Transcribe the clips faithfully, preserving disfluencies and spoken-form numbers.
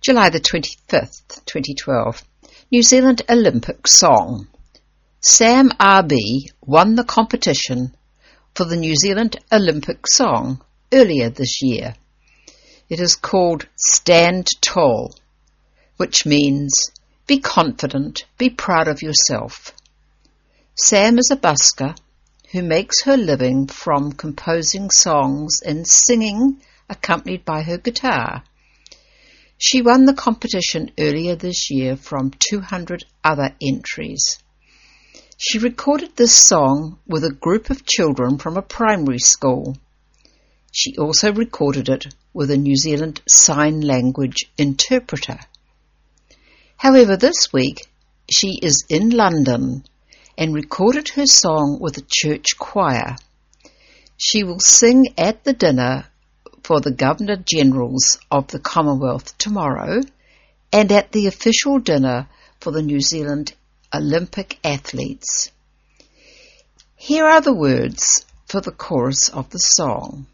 July the twenty-fifth, twenty twelve. New Zealand Olympic song. Sam R B won the competition for the New Zealand Olympic song earlier this year. It is called Stand Tall, which means be confident, be proud of yourself. Sam is a busker who makes her living from composing songs and singing accompanied by her guitar. She won the competition earlier this year from two hundred other entries. She recorded this song with a group of children from a primary school. She also recorded it with a New Zealand Sign Language interpreter. However, this week she is in London and recorded her song with a church choir. She will sing at the dinner for the Governor-Generals of the Commonwealth tomorrow and at the official dinner for the New Zealand Olympic athletes. Here are the words for the chorus of the song.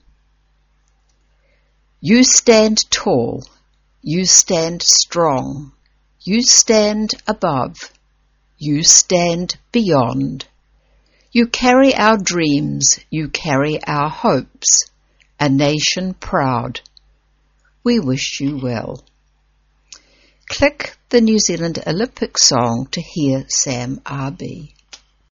You stand tall, you stand strong, you stand above, you stand beyond. You carry our dreams, you carry our hopes, a nation proud. We wish you well. Click the New Zealand Olympic song to hear Sam R B.